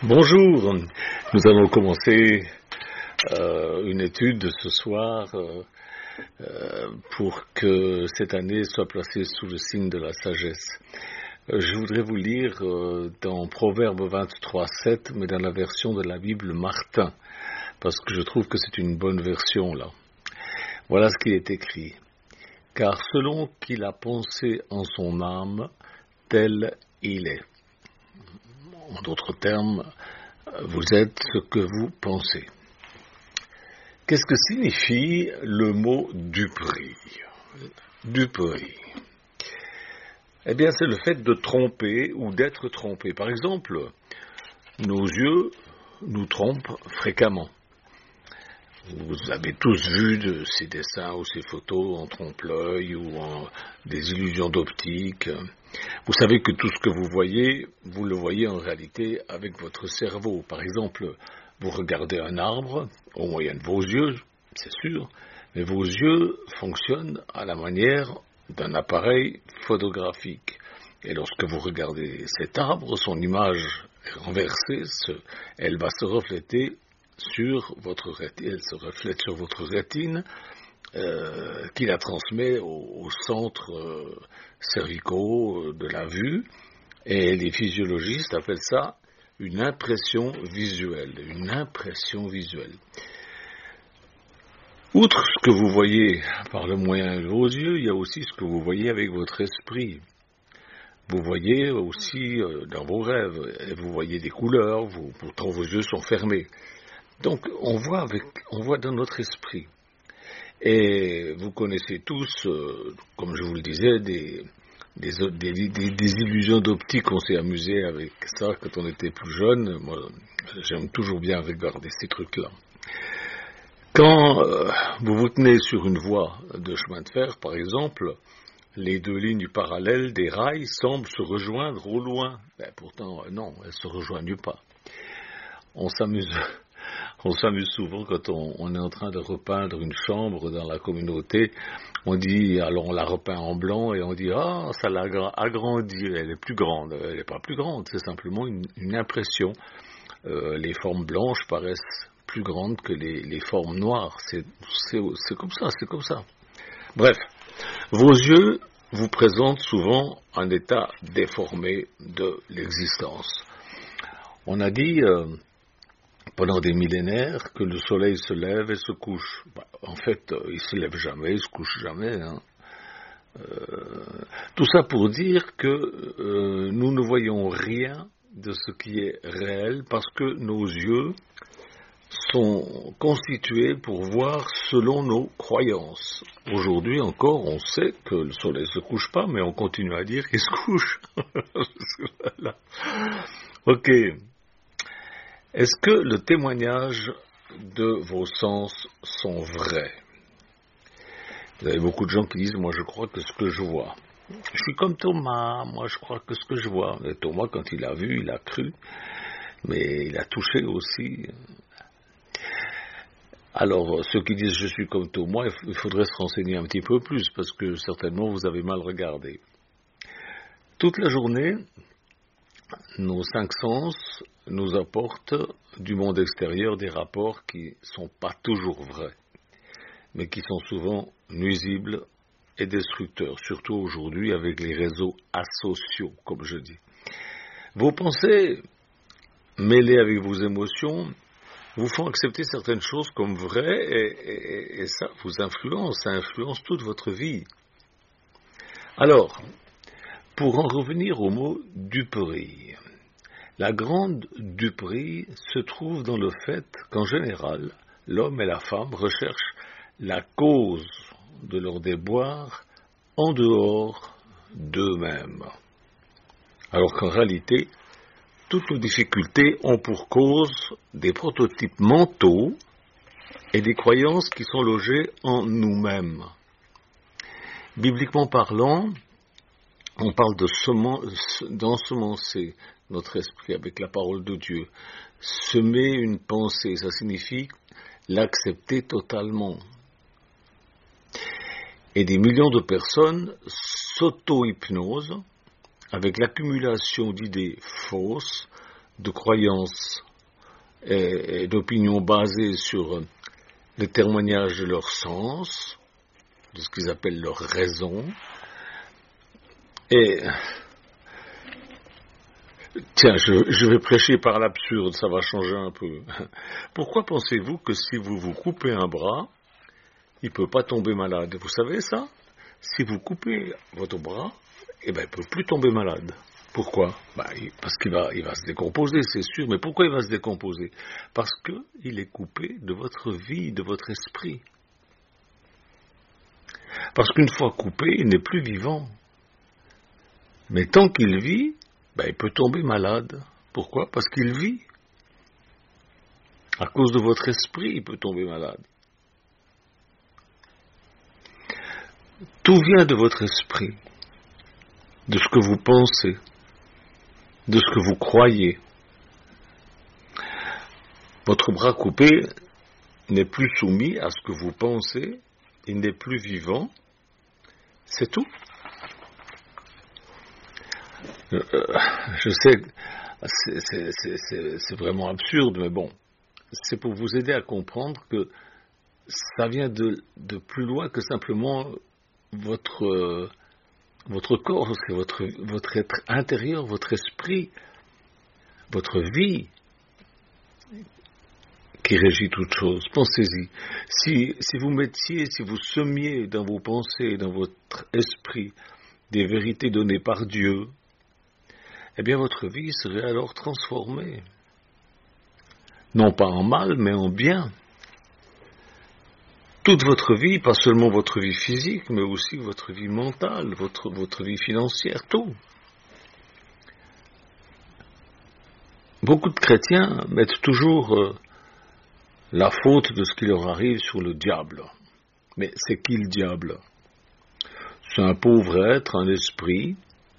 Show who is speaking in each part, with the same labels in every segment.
Speaker 1: Bonjour, nous allons commencer une étude ce soir pour que cette année soit placée sous le signe de la sagesse. Je voudrais vous lire dans Proverbe 23:7, mais dans la version de la Bible Martin, parce que je trouve que c'est une bonne version là. Voilà ce qui est écrit. Car selon qu'il a pensé en son âme, tel il est. En d'autres termes, vous êtes ce que vous pensez. Qu'est-ce que signifie le mot duperie? Duperie. Eh bien, c'est le fait de tromper ou d'être trompé. Par exemple, nos yeux nous trompent fréquemment. Vous avez tous vu de ces dessins ou ces photos en trompe-l'œil ou en des illusions d'optique. Vous savez que tout ce que vous voyez, vous le voyez en réalité avec votre cerveau. Par exemple, vous regardez un arbre au moyen de vos yeux, c'est sûr, mais vos yeux fonctionnent à la manière d'un appareil photographique. Et lorsque vous regardez cet arbre, son image est renversée, elle va se refléter sur votre rétine, elle se reflète sur votre rétine, qui la transmet aux centres cervicaux de la vue, et les physiologistes appellent ça une impression visuelle. Une impression visuelle. Outre ce que vous voyez par le moyen de vos yeux, il y a aussi ce que vous voyez avec votre esprit. Vous voyez aussi dans vos rêves, et vous voyez des couleurs, pourtant vos yeux sont fermés. Donc on voit dans notre esprit. Et vous connaissez tous, comme je vous le disais, des illusions d'optique. On s'est amusé avec ça quand on était plus jeune. Moi, j'aime toujours bien regarder ces trucs-là. Quand vous vous tenez sur une voie de chemin de fer, par exemple, les deux lignes parallèles des rails semblent se rejoindre au loin. Pourtant, non, elles ne se rejoignent pas. On s'amuse souvent quand on est en train de repeindre une chambre dans la communauté. On dit, alors on la repeint en blanc et on dit, ça l'a agrandi, elle est plus grande. Elle n'est pas plus grande, c'est simplement une impression. Les formes blanches paraissent plus grandes que les formes noires. C'est comme ça. Bref, vos yeux vous présentent souvent un état déformé de l'existence. On a dit pendant des millénaires que le soleil se lève et se couche. En fait, il se lève jamais, il se couche jamais. Tout ça pour dire que nous ne voyons rien de ce qui est réel parce que nos yeux sont constitués pour voir selon nos croyances. Aujourd'hui encore, on sait que le soleil ne se couche pas, mais on continue à dire qu'il se couche. Voilà. Ok. Est-ce que le témoignage de vos sens sont vrais? Vous avez beaucoup de gens qui disent, moi je crois que ce que je vois. Je suis comme Thomas, moi je crois que ce que je vois. Et Thomas, quand il a vu, il a cru, mais il a touché aussi. Alors, ceux qui disent je suis comme Thomas, il faudrait se renseigner un petit peu plus, parce que certainement vous avez mal regardé. Toute la journée, nos 5 sens nous apportent du monde extérieur des rapports qui ne sont pas toujours vrais, mais qui sont souvent nuisibles et destructeurs, surtout aujourd'hui avec les réseaux asociaux, comme je dis. Vos pensées, mêlées avec vos émotions, vous font accepter certaines choses comme vraies et ça vous influence, ça influence toute votre vie. Alors, pour en revenir au mot duperie, la grande duperie se trouve dans le fait qu'en général, l'homme et la femme recherchent la cause de leur déboire en dehors d'eux-mêmes. Alors qu'en réalité, toutes nos difficultés ont pour cause des prototypes mentaux et des croyances qui sont logées en nous-mêmes. Bibliquement parlant, on parle d'ensemencer notre esprit avec la parole de Dieu. Semer une pensée, ça signifie l'accepter totalement. Et des millions de personnes s'auto-hypnosent avec l'accumulation d'idées fausses de croyances et d'opinions basées sur les témoignages de leur sens, de ce qu'ils appellent leur raison. Et tiens, je vais prêcher par l'absurde, ça va changer un peu. Pourquoi pensez-vous que si vous vous coupez un bras, il ne peut pas tomber malade? Vous savez ça? Si vous coupez votre bras, il ne peut plus tomber malade. Pourquoi? Parce qu'il va se décomposer, c'est sûr. Mais pourquoi il va se décomposer? Parce qu'il est coupé de votre vie, de votre esprit. Parce qu'une fois coupé, il n'est plus vivant. Mais tant qu'il vit, il peut tomber malade. Pourquoi? Parce qu'il vit. À cause de votre esprit, il peut tomber malade. Tout vient de votre esprit, de ce que vous pensez, de ce que vous croyez. Votre bras coupé n'est plus soumis à ce que vous pensez, il n'est plus vivant, c'est tout. Je sais que c'est vraiment absurde, mais bon, c'est pour vous aider à comprendre que ça vient de plus loin que simplement votre corps, c'est votre être intérieur, votre esprit, votre vie qui régit toute chose. Pensez-y. Si vous semiez dans vos pensées, dans votre esprit, des vérités données par Dieu, eh bien votre vie serait alors transformée. Non pas en mal, mais en bien. Toute votre vie, pas seulement votre vie physique, mais aussi votre vie mentale, votre vie financière, tout. Beaucoup de chrétiens mettent toujours la faute de ce qui leur arrive sur le diable. Mais c'est qui le diable? C'est un pauvre être, un esprit,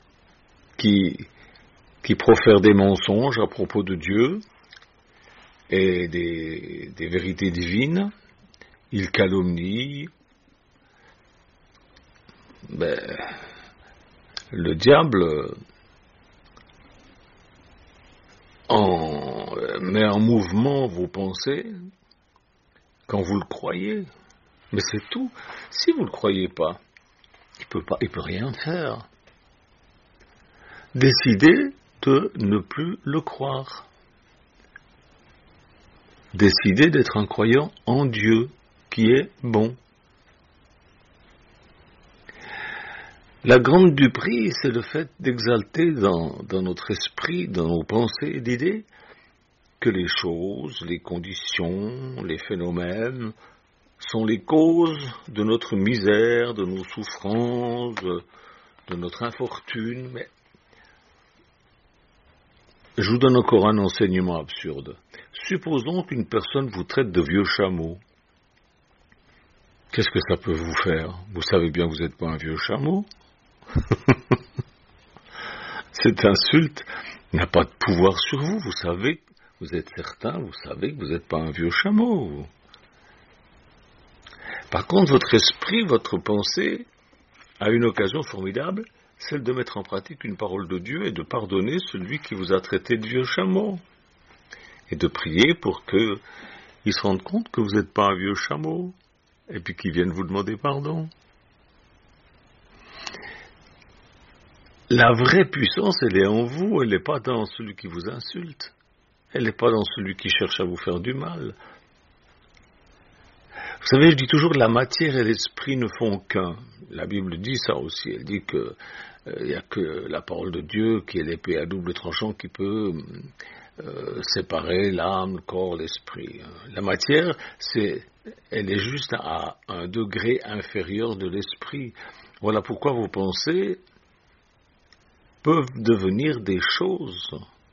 Speaker 1: qui profère des mensonges à propos de Dieu et des vérités divines. Il calomnie. Le diable met en mouvement vos pensées quand vous le croyez. Mais c'est tout. Si vous ne le croyez pas, il peut rien faire. Décidez de ne plus le croire. Décidez d'être un croyant en Dieu, qui est bon. La grande du prix, c'est le fait d'exalter dans notre esprit, dans nos pensées et d'idées, que les choses, les conditions, les phénomènes sont les causes de notre misère, de nos souffrances, de notre infortune. Mais je vous donne encore un enseignement absurde. Supposons qu'une personne vous traite de vieux chameau. Qu'est-ce que ça peut vous faire? Vous savez bien que vous n'êtes pas un vieux chameau. Cette insulte n'a pas de pouvoir sur vous. Vous savez, vous êtes certain, vous savez que vous n'êtes pas un vieux chameau. Par contre, votre esprit, votre pensée a une occasion formidable, celle de mettre en pratique une parole de Dieu et de pardonner celui qui vous a traité de vieux chameau. Et de prier pour qu'il se rende compte que vous n'êtes pas un vieux chameau. Et puis qu'il vienne vous demander pardon. La vraie puissance, elle est en vous, elle n'est pas dans celui qui vous insulte. Elle n'est pas dans celui qui cherche à vous faire du mal. Vous savez, je dis toujours que la matière et l'esprit ne font qu'un. La Bible dit ça aussi. Elle dit que il n'y a que la parole de Dieu qui est l'épée à double tranchant qui peut séparer l'âme, le corps, l'esprit. La matière, elle est juste à un degré inférieur de l'esprit. Voilà pourquoi vos pensées peuvent devenir des choses.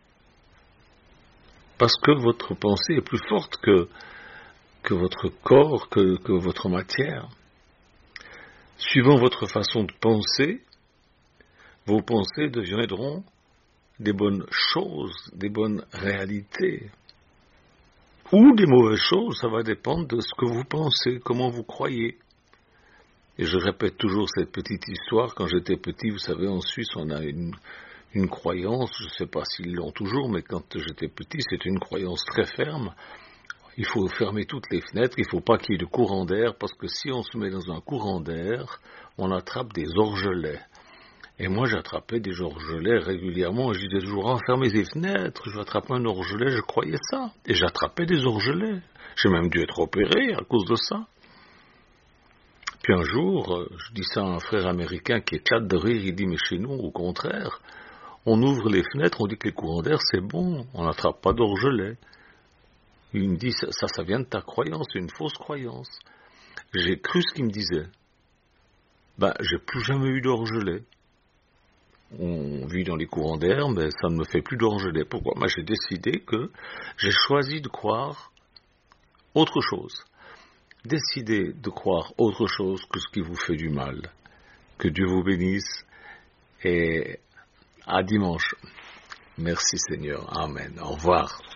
Speaker 1: Parce que votre pensée est plus forte que votre corps, que votre matière. Suivant votre façon de penser, vos pensées deviendront des bonnes choses, des bonnes réalités. Ou des mauvaises choses, ça va dépendre de ce que vous pensez, comment vous croyez. Et je répète toujours cette petite histoire. Quand j'étais petit, vous savez, en Suisse, on a une une croyance, je ne sais pas s'ils l'ont toujours, mais quand j'étais petit, c'était une croyance très ferme. Il faut fermer toutes les fenêtres, il ne faut pas qu'il y ait de courant d'air, parce que si on se met dans un courant d'air, on attrape des orgelets. Et moi, j'attrapais des orgelets régulièrement. Je disais toujours, fermez les fenêtres, je vais attraper un orgelet, je croyais ça. Et j'attrapais des orgelets. J'ai même dû être opéré à cause de ça. Puis un jour, je dis ça à un frère américain qui éclate de rire, il dit, mais chez nous, au contraire, on ouvre les fenêtres, on dit que les courants d'air, c'est bon, on n'attrape pas d'orgelets. Il me dit, ça vient de ta croyance, c'est une fausse croyance. J'ai cru ce qu'il me disait. J'ai plus jamais eu d'orgelets. On vit dans les courants d'air, mais ça ne me fait plus d'orgelets. Pourquoi ? J'ai décidé que j'ai choisi de croire autre chose. Décidez de croire autre chose que ce qui vous fait du mal. Que Dieu vous bénisse et à dimanche. Merci Seigneur. Amen. Au revoir.